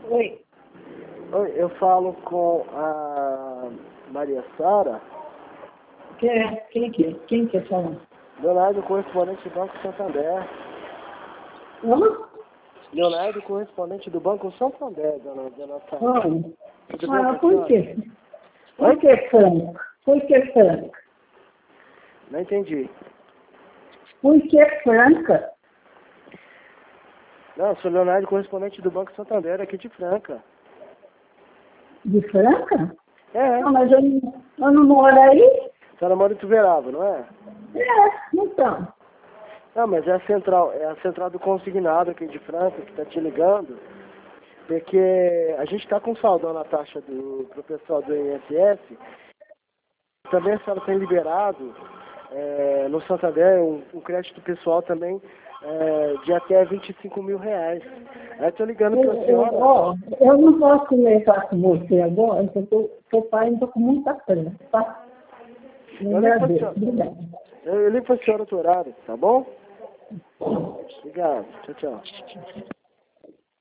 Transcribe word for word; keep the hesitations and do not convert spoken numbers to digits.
Oi. Oi, eu falo com a Maria Sara. Quem é? Quem que é? Quem quer falar? Leonardo, correspondente do Banco Santander. Hã? Leonardo, correspondente do Banco Santander, dona, dona Sara. Olha. Tudo bem, Ah, com a por senhora? quê? Por que Franca? Por que Franca? Não entendi. Por que Franca? Não, eu sou Leonardo, correspondente do Banco Santander, aqui de Franca. De Franca? É, Não, mas eu não, eu não moro aí. a senhora mora em Tuverava, não é? É, então. Não, mas é a central, é a central do consignado aqui de Franca que está te ligando, porque a gente está com saldão na taxa do pro pessoal do I N S S. Também a senhora tem liberado é, no Santander um, um crédito pessoal também é, de até vinte e cinco mil reais. Aí eu tô ligando Eu, para a eu, senhora. ó, eu não posso conversar com você agora, porque eu tô pai, tô com muita pressa, tá? Eu Eu ligo para a agradeço, senhora. obrigada. Eu ligo para a senhora outro horário, tá bom? Obrigado. Tchau, tchau.